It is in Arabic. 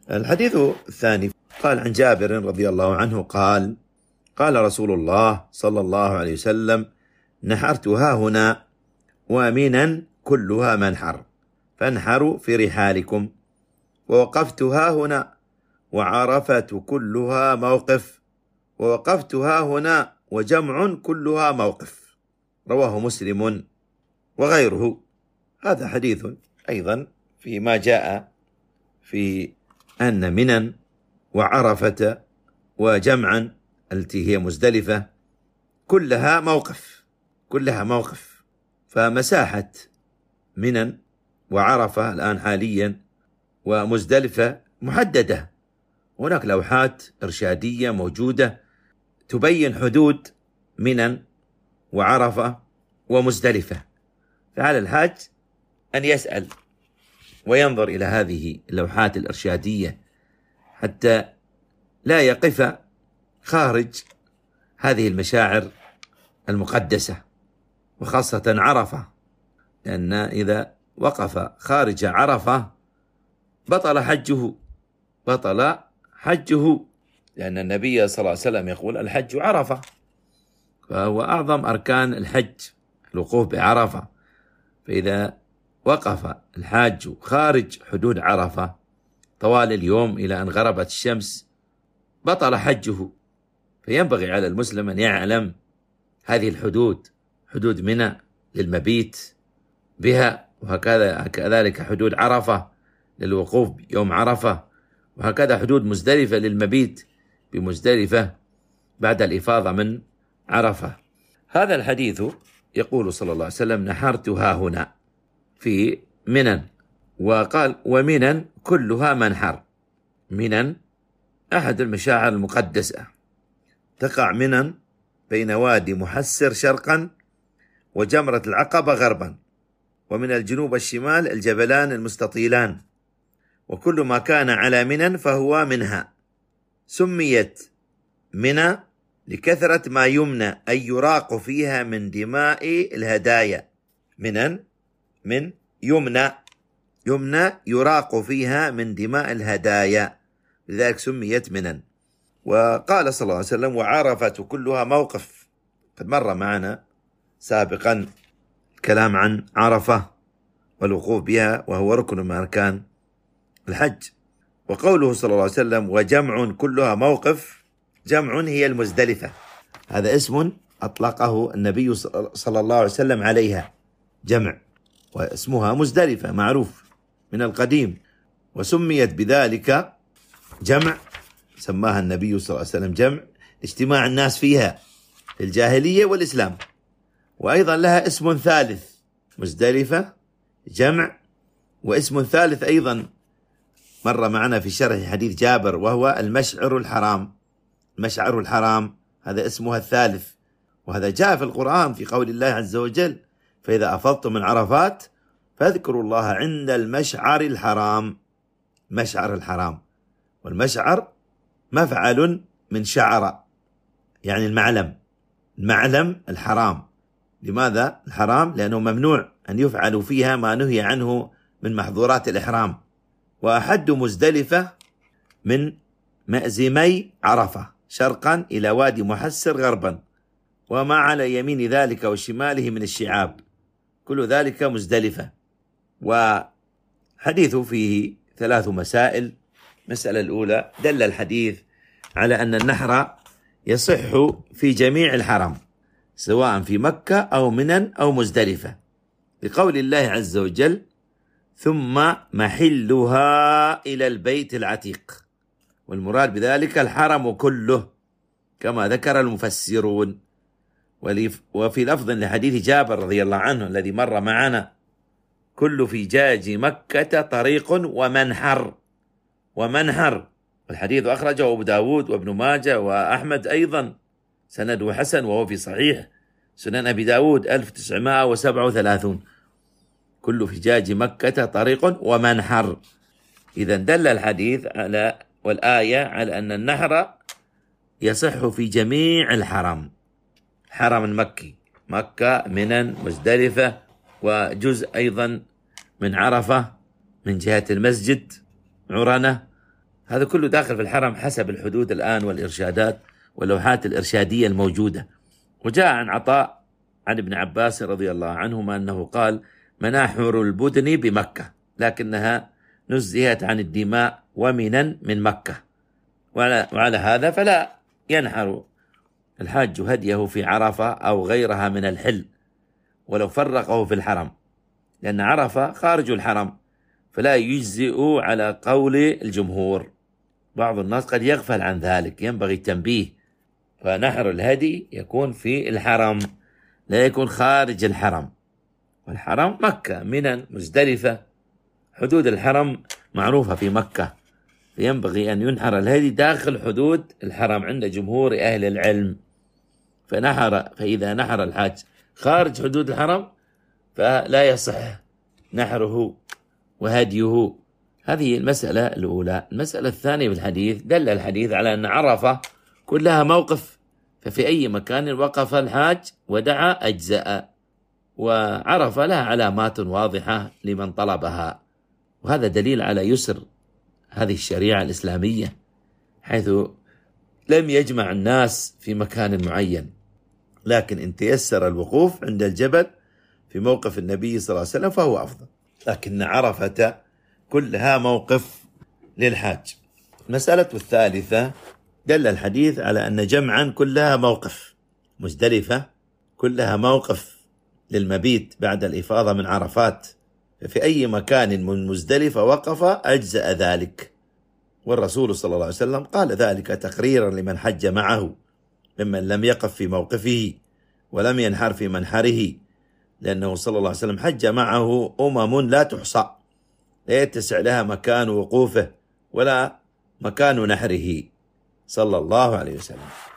الحديث الثاني قال عن جابر رضي الله عنه قال: قال رسول الله صلى الله عليه وسلم: نحرت هاهنا ومنا كلها منحر، فانحروا في رحالكم. ووقفت هاهنا وعرفة كلها موقف، ووقفت هاهنا وجمع كلها موقف. رواه مسلم وغيره. هذا حديث أيضا فيما جاء في أن منا وعرفة وجمعا التي هي مزدلفة كلها موقف. فمساحة منا وعرفة الآن حاليا ومزدلفة محددة. هناك لوحات إرشادية موجودة تبين حدود منا وعرفة ومزدلفة، فعلى الحاج أن يسأل وينظر إلى هذه اللوحات الإرشادية حتى لا يقف خارج هذه المشاعر المقدسة، وخاصة عرفة، لأن إذا وقف خارج عرفة بطل حجه، لأن النبي صلى الله عليه وسلم يقول: الحج عرفة، فهو أعظم أركان الحج الوقوف بعرفة. فإذا وقف الحاج خارج حدود عرفة طوال اليوم إلى أن غربت الشمس بطل حجه. فينبغي على المسلم أن يعلم هذه الحدود، حدود منى للمبيت بها، وهكذا كذلك حدود عرفة للوقوف يوم عرفة، وهكذا حدود مزدلفة للمبيت بمزدلفة بعد الإفاضة من عرفة. هذا الحديث يقول صلى الله عليه وسلم: نحرت هاهنا في منى، وقال: ومنى كلها منحر. منى أحد المشاعر المقدسة، تقع منى بين وادي محسر شرقا وجمرة العقبة غربا، ومن الجنوب والشمال الجبلان المستطيلان، وكل ما كان على منى فهو منها. سميت منى لكثرة ما يمنى أي يراق فيها من دماء الهدايا. منى من يمنى يراق فيها من دماء الهدايا، لذلك سميت منى. وقال صلى الله عليه وسلم: وعرفة كلها موقف. قد مر معنا سابقا الكلام عن عرفة والوقوف بها، وهو ركن من أركان الحج. وقوله صلى الله عليه وسلم: وجمع كلها موقف، جمع هي المزدلفة، هذا اسم أطلقه النبي صلى الله عليه وسلم عليها، جمع، واسمها مزدلفة معروف من القديم، وسميت بذلك جمع، سماها النبي صلى الله عليه وسلم جمع اجتماع الناس فيها في الجاهلية والإسلام. وأيضا لها اسم ثالث، مزدلفة جمع، واسم ثالث أيضا مر معنا في شرح حديث جابر، وهو المشعر الحرام. المشعر الحرام هذا اسمها الثالث، وهذا جاء في القرآن في قول الله عز وجل: فإذا أفضتم من عرفات فاذكروا الله عند المشعر الحرام. مشعر الحرام، والمشعر مفعل من شعر، يعني المعلم الحرام. لماذا الحرام؟ لأنه ممنوع أن يفعل فيها ما نهي عنه من محظورات الإحرام. وأحد مزدلفة من مأزمي عرفة شرقا إلى وادي محسر غربا، وما على يمين ذلك وشماله من الشعاب، كل ذلك مزدلفة. وحديث فيه 3 مسائل. المسألة الأولى: دل الحديث على أن النحر يصح في جميع الحرم، سواء في مكة أو منى أو مزدلفة، بقول الله عز وجل: ثم محلها إلى البيت العتيق. والمراد بذلك الحرم كله كما ذكر المفسرون. وفي لفظ لحديث جابر رضي الله عنه الذي مر معنا: كل فجاج مكة طريق ومنحر. والحديث أخرجه أبو داود وابن ماجه وأحمد أيضا، سنده حسن، وهو في صحيح سنن أبي داود 1937. كل فجاج مكة طريق ومنحر. إذا دل الحديث على والآية على أن النحر يصح في جميع الحرم المكي، مكة، منى، مزدلفة، وجزء أيضا من عرفة من جهة المسجد عرنة. هذا كله داخل في الحرم حسب الحدود الآن والإرشادات واللوحات الإرشادية الموجودة. وجاء عن عطاء عن ابن عباس رضي الله عنهما أنه قال: مناحر البدن بمكة، لكنها نزهت عن الدماء ومنا من مكة، وعلى هذا فلا ينحر الحاج هديه في عرفة أو غيرها من الحل ولو فرقه في الحرم، لأن عرفة خارج الحرم فلا يجزئ على قول الجمهور. بعض الناس قد يغفل عن ذلك، ينبغي التنبيه. فنحر الهدي يكون في الحرم، لا يكون خارج الحرم، والحرم مكة، منى، مزدلفة، حدود الحرم معروفة في مكة، فينبغي أن ينحر الهدي داخل حدود الحرم عند جمهور أهل العلم. فإذا نحر الحاج خارج حدود الحرم فلا يصح نحره وهديه. هذه المسألة الأولى. المسألة الثانية بالحديث، دل الحديث على أن عرفة كلها موقف، ففي أي مكان وقف الحاج ودعا أجزأ، وعرفة لها علامات واضحة لمن طلبها، وهذا دليل على يسر هذه الشريعة الإسلامية، حيث لم يجمع الناس في مكان معين، لكن إن تيسر الوقوف عند الجبل في موقف النبي صلى الله عليه وسلم فهو أفضل، لكن عرفة كلها موقف للحاج. المسألة الثالثة، دل الحديث على أن جمعا كلها موقف، مزدلفة كلها موقف للمبيت بعد الإفاضة من عرفات، ففي أي مكان من مزدلفة وقف أجزأ ذلك، والرسول صلى الله عليه وسلم قال ذلك تقريرا لمن حج معه ممن لم يقف في موقفه ولم ينحر في منحره، لأنه صلى الله عليه وسلم حج معه لا تحصى، لا يتسع لها مكان وقوفه ولا مكان نحره صلى الله عليه وسلم.